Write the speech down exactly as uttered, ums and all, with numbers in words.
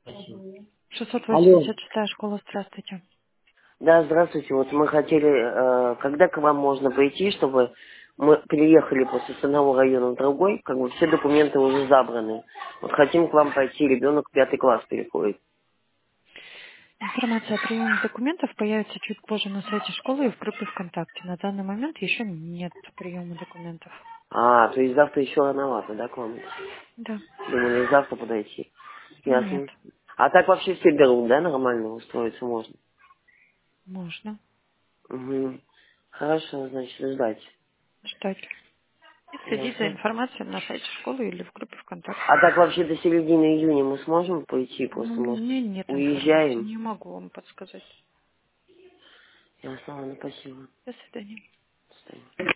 Спасибо. шестьсот Алло. восемьдесят шестая школа, здравствуйте. Да, здравствуйте. Вот мы хотели, э, когда к вам можно прийти, чтобы мы переехали после с одного района в другой, как бы все документы уже забраны. Вот хотим к вам пойти, ребенок в пятый класс переходит. Информация о приеме документов появится чуть позже на сайте школы и в группе ВКонтакте. На данный момент еще нет приема документов. А, то есть завтра еще рановато, да, к вам? Да. Думали, завтра подойти. Нет. Ясно. А так вообще все берут, да, нормально устроиться можно? Можно Угу. Хорошо, значит, ждать. ждать. И следить за Ясно. информацией на сайте школы или в группе ВКонтакте. А так вообще до середины июня мы сможем пойти, Ну, просто, у может, меня нет информации, уезжаем? не могу вам подсказать. Ясно, ладно, спасибо. До свидания. До свидания.